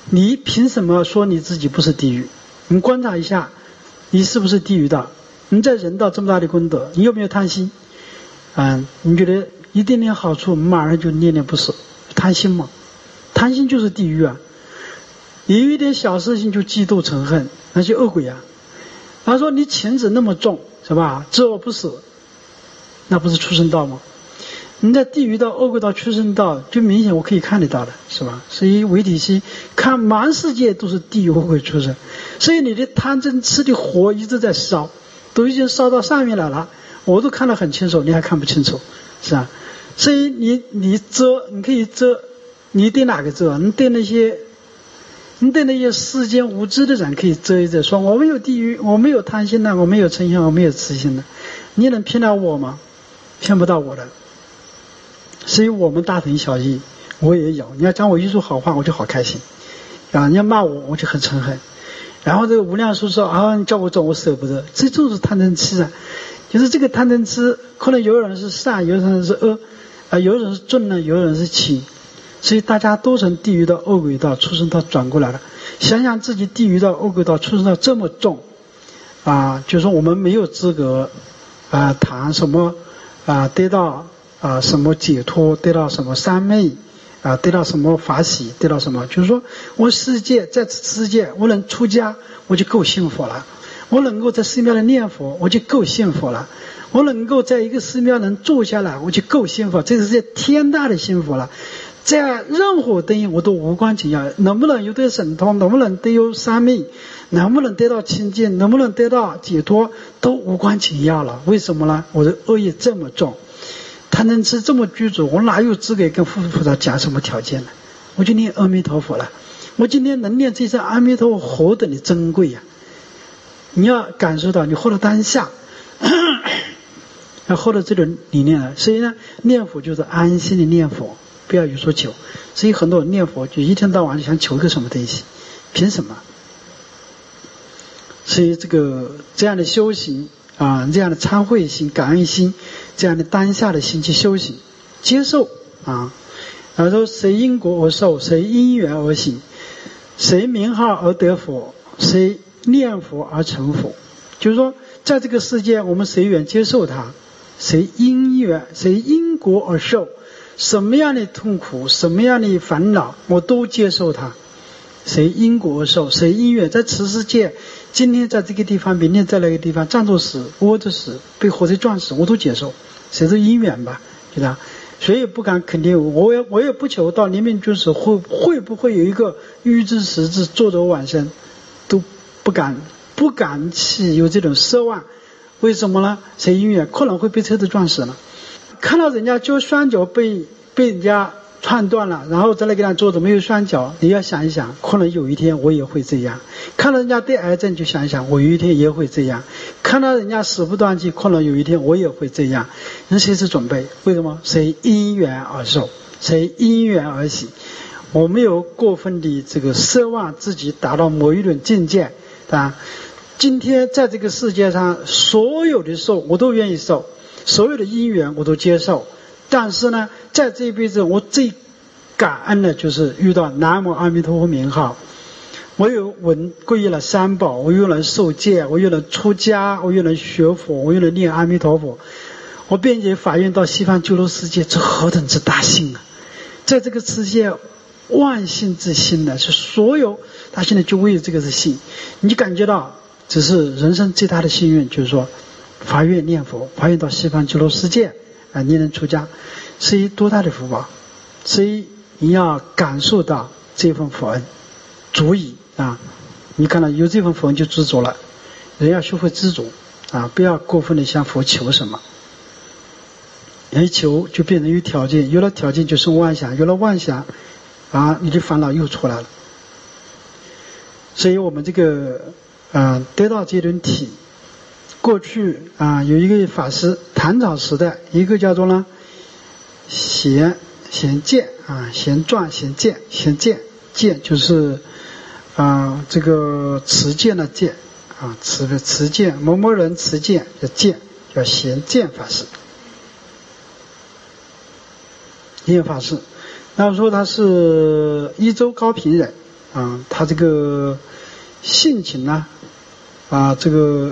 你凭什么说你自己不是地狱？你观察一下，你是不是地狱道？你在人道这么大的功德，你有没有贪心？嗯，你觉得一点点好处，马上就念念不舍，贪心嘛？贪心就是地狱啊！有一点小事情就嫉妒嗔恨，那些恶鬼啊！他说你情子那么重，是吧？知恶不舍，那不是畜生道吗？你在地狱道、恶鬼道、畜生道，就明显我可以看得到的，是吧？所以唯体系看满世界都是地狱、恶鬼、畜生，所以你的贪嗔痴的火一直在烧，都已经烧到上面来了，我都看得很清楚，你还看不清楚，是吧？所以你你遮，你可以遮，你对哪个遮？你对那些，你对那些世间无知的人可以遮一遮，说我没有地狱，我没有贪心的，我没有嗔心，我没有痴心的，你能骗到我吗？骗不到我的。所以我们大同小异，我也有。你要讲我一句好话，我就好开心啊！你要骂我，我就很嗔恨。然后这个无量寿说啊，你叫我走，我舍不得，这就是贪嗔痴啊！就是这个贪嗔痴，可能有人是善，有人是恶，啊，有人是重呢，有人是轻，所以大家都从地狱道、恶鬼道、畜生道转过来了。想想自己地狱道、恶鬼道、畜生道这么重啊，就是说我们没有资格啊谈什么啊得到。啊，什么解脱，得到什么三昧，啊，得到什么法喜，得到什么？就是说我世界在此世界，我能出家，我就够幸福了；我能够在寺庙里念佛，我就够幸福了；我能够在一个寺庙能住下来，我就够幸福。这是件天大的幸福了。在任何东西我都无关紧要，能不能有得神通，能不能得有三昧，能不能得到清净，能不能得到解脱，都无关紧要了。为什么呢？我的恶业这么重。贪嗔痴这么居住，我哪有资格跟佛菩萨讲什么条件呢？我就念阿弥陀佛了。我今天能念这声阿弥陀佛，何等的珍贵呀！你要感受到，你活到当下，要获得这种理念了。所以呢，念佛就是安心的念佛，不要有所求。所以很多人念佛就一天到晚就想求一个什么东西，凭什么？所以这个这样的修行啊，这样的忏悔心、感恩心。这样的当下的心去修行，接受啊，然后说谁因果而受，谁因缘而行，谁名号而得佛，谁念佛而成佛。就是说，在这个世界，我们随缘接受它，谁因缘，谁因果而受，什么样的痛苦，什么样的烦恼，我都接受它。谁因果而受，谁因缘，在此世界。今天在这个地方，明天在那个地方，站着死、窝着死、被火车撞死，我都接受，谁是因缘吧？对吧？谁也不敢肯定，我也我也不求到临命终时会会不会有一个预知时至作者往生，都不敢不敢去有这种奢望。为什么呢？谁因缘可能会被车子撞死了，看到人家就双脚被被人家串断了，然后在那个地方坐着没有双脚，你要想一想，可能有一天我也会这样。看到人家得癌症，就想一想，我有一天也会这样。看到人家死不断气，可能有一天我也会这样。人随时准备，为什么？谁因缘而受，谁因缘而行。我没有过分的这个奢望自己达到某一种境界啊。今天在这个世界上，所有的受我都愿意受，所有的因缘我都接受。但是呢，在这一辈子，我最感恩的就是遇到南无阿弥陀佛名号。我有闻皈依了三宝，我又能受戒，我又能出家，我又能学佛，我又能念阿弥陀佛。我辩解法愿到西方极乐世界，这何等之大幸啊！在这个世界，万幸之幸呢，是所有他现在就为这个是幸。你感觉到，只是人生最大的幸运，就是说发愿念佛，发愿到西方极乐世界啊，你能出家，是一多大的福报！所以你要感受到这份佛恩，足以。啊，你看到有这份佛恩就知足了。人要学会知足啊，不要过分的向佛求什么。一求就变成有条件，有了条件就生妄想，有了妄想啊，你的烦恼又出来了。所以我们这个啊，得到这种体，过去啊有一个法师，唐朝时代，一个叫做呢贤贤鉴啊，贤传贤鉴贤鉴鉴就是。啊，这个持戒的戒啊，持持戒某某人持戒叫戒，叫贤鉴法师。贤法师，那么说他是一州高平人啊，他这个性情呢，啊，这个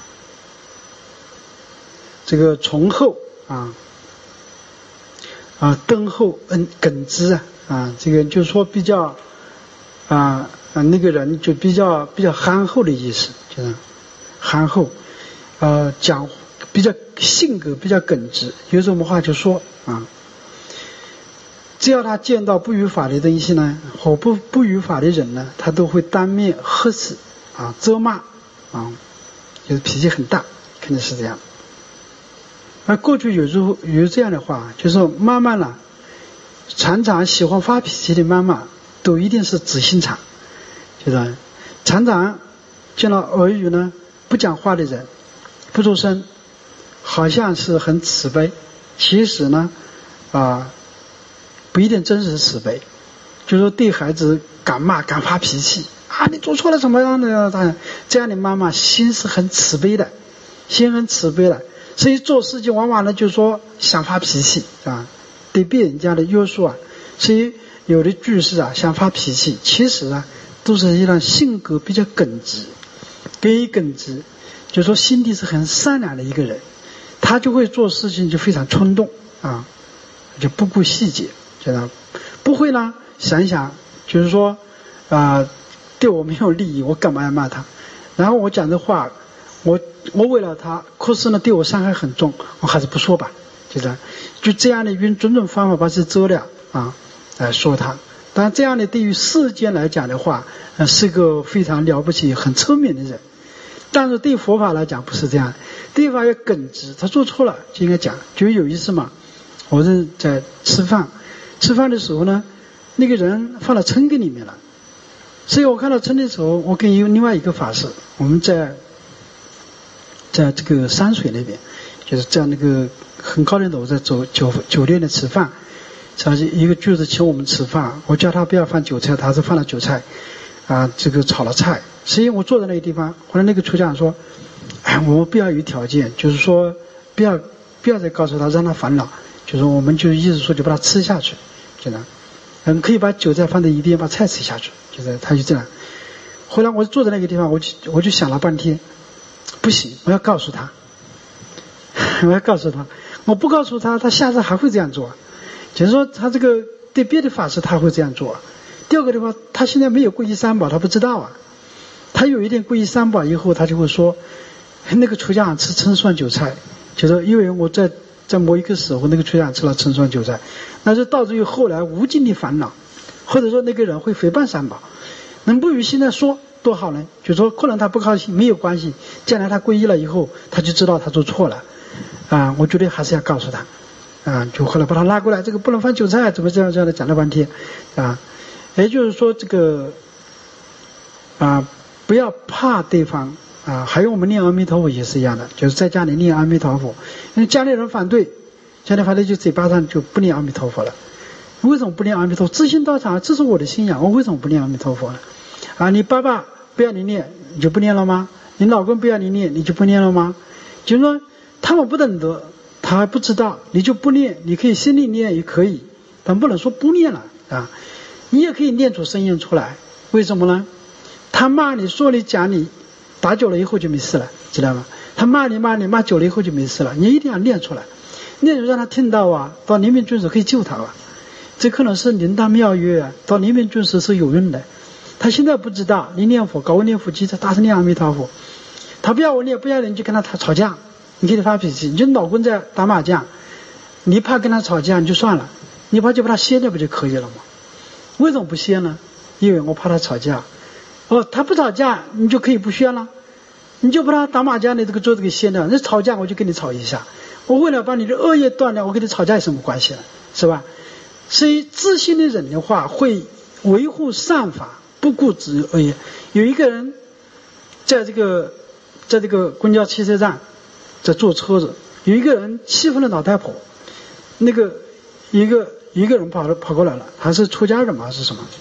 这个崇厚啊，啊，敦厚嗯耿直啊，啊，这个就是说比较啊啊那个人就比较比较憨厚的意思，就是憨厚，呃，讲比较性格比较耿直，有什么话就说啊。只要他见到不语法的东西呢，或不不语法的人呢，他都会当面呵斥啊、责骂啊，就是脾气很大，肯定是这样。而过去有时候有这样的话，就是说妈妈呢，常常喜欢发脾气的妈妈，都一定是直心肠，就是常常见到儿女呢不讲话的人，不出声，好像是很慈悲，其实呢，啊。不一定真实慈悲，就是说对孩子敢骂敢发脾气啊，你做错了什么样的？这样的妈妈心是很慈悲的，心很慈悲的，所以做事情往往呢就是说想发脾气啊，对别人家的约束啊，所以有的句式啊想发脾气，其实啊都是一种性格比较耿直，耿一耿直，就是说心地是很善良的一个人，他就会做事情就非常冲动啊，就不顾细节。觉得不会呢，想一想，就是说，啊、呃，对我没有利益，我干嘛要骂他？然后我讲的话，我我为了他，可是呢对我伤害很重，我还是不说吧，就这样，就这样的用种种方法把这遮了啊，来说他。当然这样的对于世间来讲的话，呃，是个非常了不起、很聪明的人。但是对佛法来讲不是这样，对法要耿直，他做错了就应该讲。就有一次嘛，我是在吃饭。吃饭的时候呢，那个人放到秤给里面了，所以我看到秤的时候，我跟另外一个法师，我们在在这个山水那边，就是在那个很高的楼在走酒酒店里吃饭，他一个就是请我们吃饭，我叫他不要放韭菜，他是放了韭菜，啊，这个炒了菜，所以我坐在那个地方，后来那个厨长说，哎，我们不要有条件，就是说不要不要再告诉他让他烦恼，就是我们就意思说就把它吃下去。就这样，嗯，可以把韭菜放在一边，把菜吃下去，就是他就这样。后来我坐在那个地方，我就我就想了半天，不行，我要告诉他，我要告诉他，我不告诉他，他下次还会这样做。就是说，他这个对别的法师他会这样做。第二个的话，他现在没有皈依三宝，他不知道啊。他有一点皈依三宝以后，他就会说，那个厨匠吃葱蒜韭菜，就是因为我在。在某一个时候，那个厨长吃了葱蒜韭菜，那就导致于后来无尽的烦恼，或者说那个人会诽谤三宝。能不与现在说多好呢？就说可能他不高兴没有关系，将来他皈依了以后，他就知道他做错了啊。我觉得还是要告诉他啊，就后来把他拉过来，这个不能放韭菜，怎么这样这样的讲了半天啊。也就是说这个啊，不要怕对方。啊，还有我们念阿弥陀佛也是一样的，就是在家里念阿弥陀佛，因为家里人反对，家里反对就嘴巴上就不念阿弥陀佛了。为什么不念阿弥陀佛？自信道场，这是我的信仰，我为什么不念阿弥陀佛呢？啊，你爸爸不要你念，你就不念了吗？你老公不要你念，你就不念了吗？就是说他们不懂得，他还不知道，你就不念，你可以心里念也可以，但不能说不念了啊。你也可以念出声音出来，为什么呢？他骂你说你讲你。打久了以后就没事了，知道吗？他骂你骂你骂久了以后就没事了，你一定要念出来，念出让他听到啊，到临命终时可以救他啊。这可能是灵丹妙药啊，到临命终时是有用的。他现在不知道，你念佛，搞我念佛机，他大声念阿弥陀佛，他不要我念，不要你就跟他吵架，你给他发脾气，你就老公在打麻将，你怕跟他吵架你就算了，你怕就把他歇掉不就可以了吗？为什么不歇呢？因为我怕他吵架。哦，他不吵架，你就可以不宣了，你就把他打麻将的这个桌子给掀掉。那吵架我就跟你吵一下，我为了把你的恶业断掉，我跟你吵架有什么关系了，是吧？所以自信的人的话，会维护善法，不顾自己恶业。有一个人在这个在这个公交汽车站在坐车子，有一个人欺负了老太婆，那个一个一个人跑跑过来了，还是出家人嘛，是什么？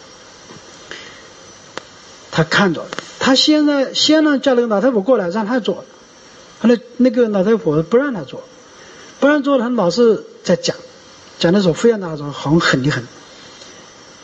他看着，他现在先呢叫那个老太婆过来让他坐，后来那个老太婆不让他坐，不让坐，他老是在讲，讲的时候非要那种很狠的很。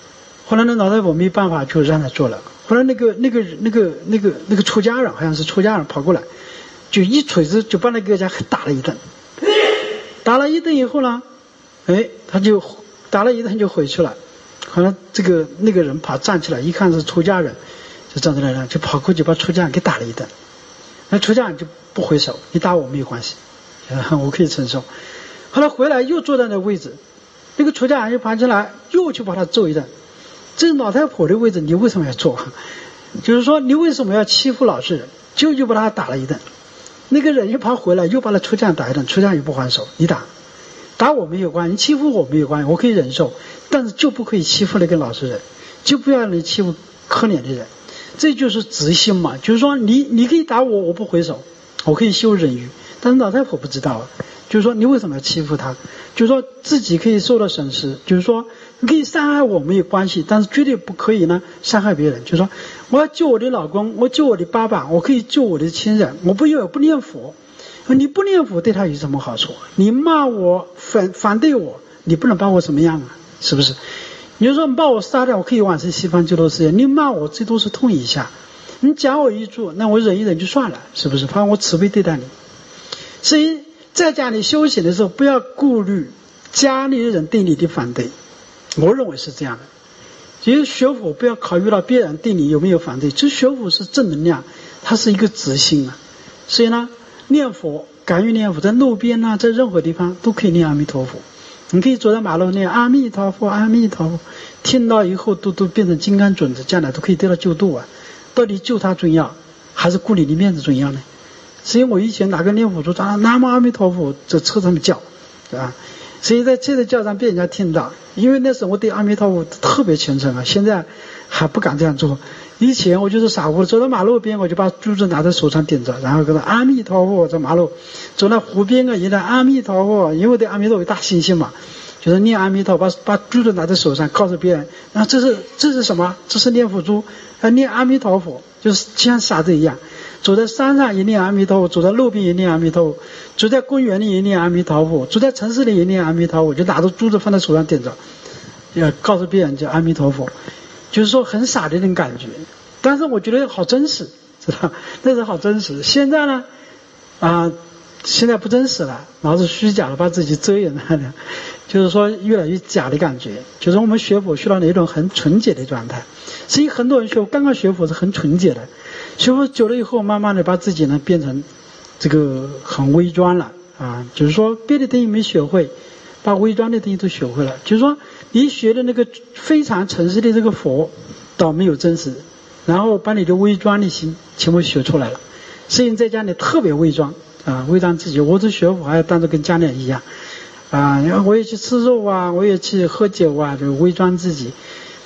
后来那老太婆没办法，就让他做了。后来那个那个那个那个那个出家人，好像是出家人跑过来，就一锤子就把那个家打了一顿。打了一顿以后呢，哎，他就打了一顿就回去了。后来这个那个人跑站起来，一看是出家人，就站起来了，就跑过去把出家人给打了一顿。那出家人就不回手，你打我没有关系，我可以承受。后来回来又坐在那位置，那个出家人又爬起来，又去把他揍一顿。这老太婆的位置你为什么要坐？就是说你为什么要欺负老实人？就就把他打了一顿。那个人又爬回来，又把他出家人打一顿，出家人也不还手，你打打我没有关系，你欺负我没有关系，我可以忍受，但是就不可以欺负那个老实人，就不要你欺负可怜的人。这就是直心嘛，就是说你你可以打我，我不回手，我可以修忍辱。但是老太婆不知道啊，就是说你为什么要欺负他？就是说自己可以受到损失，就是说你可以伤害我没有关系，但是绝对不可以呢伤害别人。就是说我要救我的老公，我救我的爸爸，我可以救我的亲人，我不要不念佛。你不念佛对他有什么好处？你骂我反反对我，你不能把我怎么样啊？是不是？你就说你把我杀掉，我可以往生西方极乐世界。你骂我最多是痛一下，你讲我一句，那我忍一忍就算了，是不是？反正我慈悲对待你。所以在家里修行的时候，不要顾虑家里的人对你的反对，我认为是这样的。其实学佛不要考虑到别人对你有没有反对，这学佛是正能量，它是一个直心啊。所以呢，念佛，敢于念佛，在路边啊，在任何地方都可以念阿弥陀佛。你可以走在马路念阿弥陀佛，阿弥陀佛，听到以后都都变成金刚准子，将来都可以得到救度啊！到底救他重要，还是顾你的面子重要呢？所以我以前哪个念佛说啊，南无阿弥陀佛，在车上面叫，对吧？所以在车的叫上被人家听到，因为那时候我对阿弥陀佛特别虔诚啊，现在还不敢这样做。以前我就是傻乎，走到马路边我就把珠子拿在手上点着，然后跟他阿弥陀佛，在马路走到湖边啊，一念阿弥陀佛，因为对阿弥陀佛有大信心嘛，就是念阿弥陀佛，把把珠子拿在手上告诉别人，那这是这是什么？这是念佛珠，啊，念阿弥陀佛，就是像傻子一样。走在山上也念阿弥陀佛，走在路边也念阿弥陀佛，走在公园里也念阿弥陀佛，走在城市里也念阿弥陀佛，就拿着珠子放在手上点着，要告诉别人叫阿弥陀佛。就是说很傻的那种感觉，但是我觉得好真实，知道？那是好真实。现在呢，啊、呃，现在不真实了，老是虚假的把自己遮掩了，就是说越来越假的感觉。就是我们学佛需要那种很纯洁的状态。所以很多人学刚刚学佛是很纯洁的，学佛久了以后，慢慢的把自己呢变成这个很微装了啊，就是说别的东西没学会，把微装的东西都学会了。就是说你学的那个非常诚实的这个佛倒没有真实，然后把你的微装的心全部学出来了。所以你在家里特别伪装啊，伪装自己。我这学佛还要当作跟家里人一样啊，我也去吃肉啊，我也去喝酒啊，就伪装自己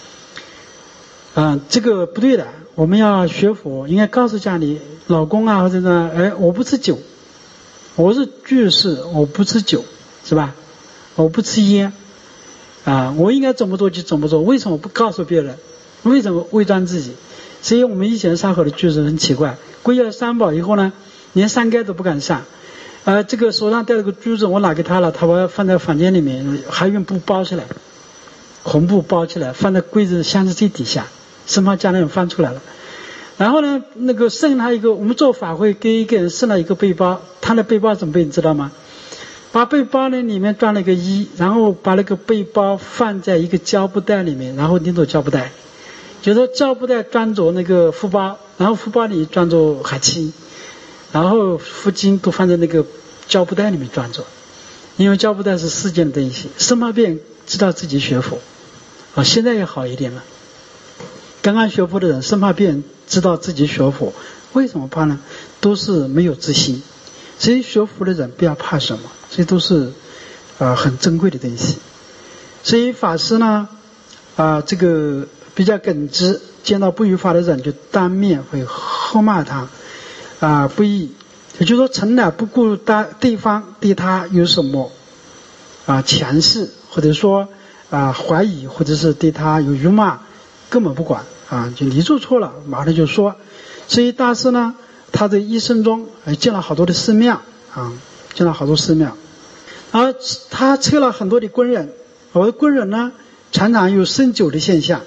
啊，这个不对的。我们要学佛，应该告诉家里老公啊，或者呢，哎，我不吃酒，我是居士，我不吃酒，是吧？我不吃烟啊，我应该怎么做就怎么做，为什么不告诉别人？为什么伪装自己？所以我们以前上河的居士很奇怪，皈依了三宝以后呢，连三该都不敢上，呃，这个手上戴了个珠子，我拿给他了，他把它放在房间里面，还用布包起来，红布包起来，放在柜子箱子最底下，生怕家里人翻出来了。然后呢，那个剩他一个，我们做法会给一个人剩了一个背包，他的背包怎么背你知道吗？把背包呢里面装了一个衣，然后把那个背包放在一个胶布袋里面，然后拎着胶布袋，就是胶布袋装着那个书包，然后书包里装着海青，然后佛经都放在那个胶布袋里面装着，因为胶布袋是世间的东西，生怕别人知道自己学佛啊，现在也好一点了。刚刚学佛的人生怕别人知道自己学佛，为什么怕呢？都是没有自信。所以学佛的人不要怕什么，这都是啊、呃、很珍贵的东西。所以法师呢啊、呃、这个比较耿直，见到不于法的人就当面会喝骂他啊、呃、不义，也就是说从来不顾大对方对他有什么啊、呃、强势，或者说啊、呃、怀疑，或者是对他有辱骂，根本不管啊，就你做错了马上就说。所以大师呢，他的一生中还建了好多的寺庙啊，建了好多寺庙，然后他测了很多的僧人，我的僧人呢常常有生酒的现象，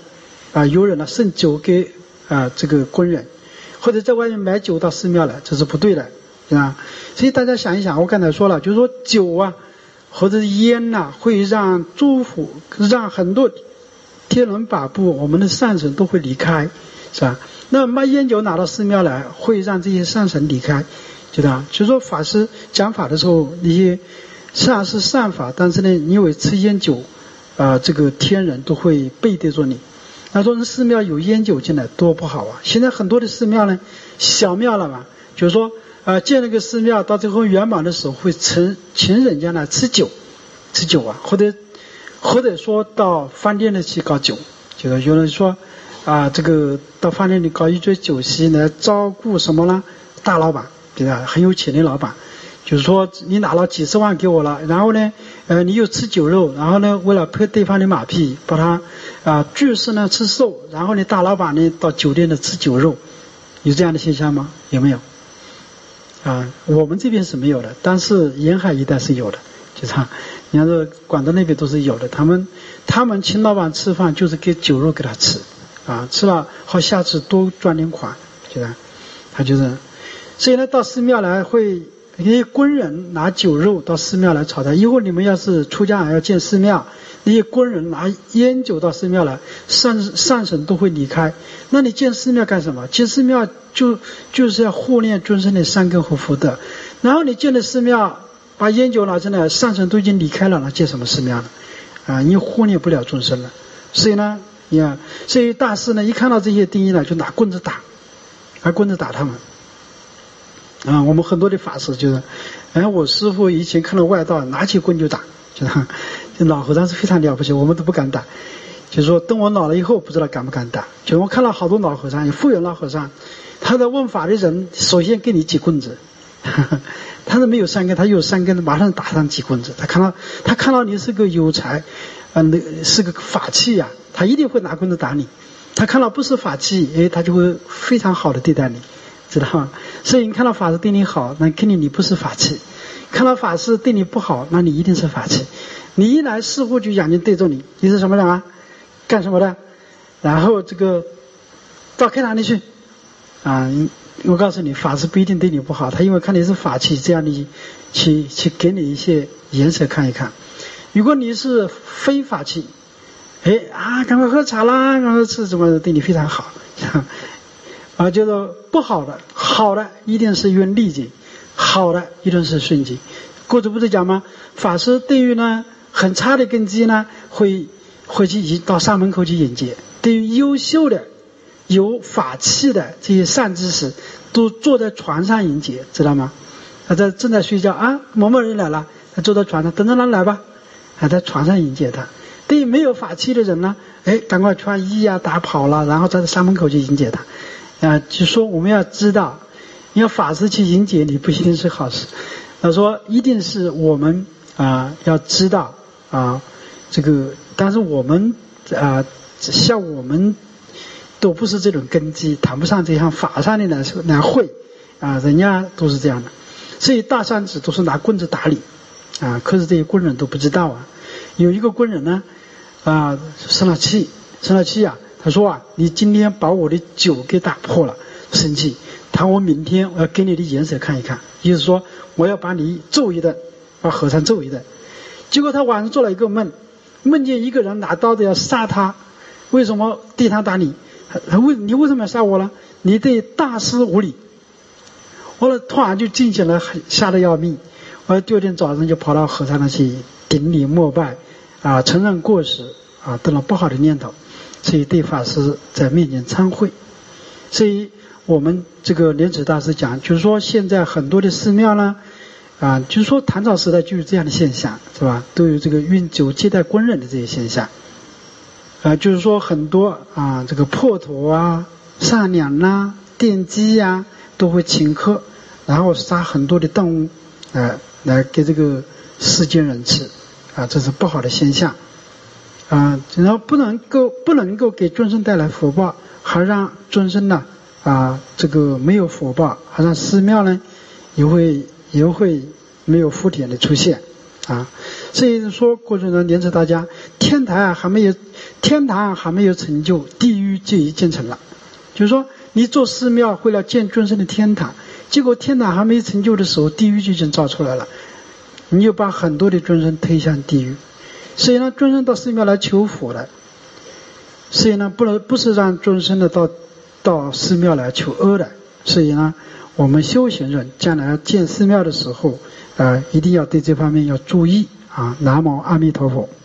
啊，有人呢送酒给啊这个quân人，或者在外面买酒到寺庙来，这是不对的啊。所以大家想一想，我刚才说了，就是说酒啊或者烟呐、啊，会让诸佛让很多天龙八部我们的善神都会离开，是吧？那么把烟酒拿到寺庙来，会让这些善神离开，知道？就是说法师讲法的时候，那些虽然是善法，但是呢，你因为吃烟酒，啊、呃，这个天人都会背对着你。那说寺庙有烟酒进来多不好啊！现在很多的寺庙呢，小庙了嘛，就是说，呃，建了个寺庙，到最后圆满的时候会请请人家来吃酒，吃酒啊，或者或者说到饭店里去搞酒，就是有人说啊、呃，这个到饭店里搞一桌酒席来照顾什么呢？大老板，对吧？很有钱的老板。就是说你拿了几十万给我了，然后呢，呃，你又吃酒肉，然后呢，为了拍对方的马屁，把他啊，居士呢吃素，然后呢，大老板呢到酒店呢吃酒肉，有这样的现象吗？有没有？啊，我们这边是没有的，但是沿海一带是有的，就这样。你看这广东那边都是有的，他们他们请老板吃饭就是给酒肉给他吃，啊，吃了好下次多赚点款，就这样，他就是，所以呢，到寺庙来会。那些quân人拿酒肉到寺庙来炒菜，以后你们要是出家要建寺庙，那些quân人拿烟酒到寺庙来，善善神都会离开。那你建寺庙干什么？建寺庙就就是要护念众生的善根和福德。然后你建的寺庙，把烟酒拿进来，善神都已经离开了，那建什么寺庙呢？啊，你护念不了众生了。所以呢，呀，所以大师呢一看到这些定义呢，就拿棍子打，拿棍子打他们。啊，我们很多的法师就是，哎，我师父以前看到外道拿起棍就打，就这老和尚是非常了不起，我们都不敢打。就是说，等我老了以后，不知道敢不敢打。就我看到好多老和尚，有富有老和尚，他在问法的人，首先给你几棍子，呵呵他是没有三根，他有三根，马上打上几棍子。他看到他看到你是个有才，嗯、呃，是个法器呀、啊，他一定会拿棍子打你。他看到不是法器，哎，他就会非常好的对待你。知道吗？所以你看到法师对你好，那肯定你不是法器；看到法师对你不好，那你一定是法器。你一来师父就眼睛对着你，你是什么人啊？干什么的？然后这个到课堂里去啊！我告诉你，法师不一定对你不好，他因为看你是法器，这样你去去给你一些颜色看一看。如果你是非法器，哎啊，赶快喝茶啦，赶快吃什么，对你非常好。啊，就是不好的，好的一定是用利己，好的一定是顺己。过去不是讲吗？法师对于呢很差的根基呢，会会去到山门口去引荐；对于优秀的、有法器的这些善知识，都坐在床上迎接，知道吗？他在正在睡觉啊，某某人来了，他坐在床上等着他来吧，还在床上迎接他。对于没有法器的人呢，哎，赶快穿衣啊、打跑了，然后在山门口去迎接他。啊，就说我们要知道，你要法师去迎接你，不一定是好事。他说，一定是我们啊要知道啊这个，但是我们啊像我们都不是这种根基，谈不上这样法上的来来会啊，人家都是这样的。所以大善子都是拿棍子打你啊，可是这些quân人都不知道啊。有一个quân人呢啊生了气，生了气啊。他说啊，你今天把我的酒给打破了，生气。他我明天我要给你的颜色看一看，意思说我要把你揍一顿，把和尚揍一顿。结果他晚上做了一个梦，梦见一个人拿刀子要杀他，为什么对他打你？他为你为什么要杀我呢？你对大师无礼。后来突然就惊醒了，吓得要命。我第二天早上就跑到和尚那去顶礼膜拜，啊，承认过失，啊，得了不好的念头。所以对法师在面前忏悔。所以我们这个莲池大师讲，就是说现在很多的寺庙呢，啊，就是说唐朝时代就有这样的现象，是吧？都有这个运酒接待quân人的这些现象。啊，就是说很多啊，这个破陀啊、上娘啊、奠基呀，都会请客，然后杀很多的动物，啊，来给这个世间人吃，啊，这是不好的现象。啊，然后不能够不能够给众生带来福报，还让众生呢啊这个没有福报，还让寺庙呢也会也会没有福田的出现啊。所以说过去呢，莲池大家听天台还没有天堂还没有成就，地狱就已经成了。就是说你做寺庙为了建众生的天堂，结果天堂还没成就的时候，地狱就已经造出来了，你就把很多的众生推向地狱。所以呢，众生到寺庙来求佛的，所以呢，不能不是让众生的到到寺庙来求阿的。所以呢，我们修行人将来建寺庙的时候，呃，一定要对这方面要注意啊。南无阿弥陀佛。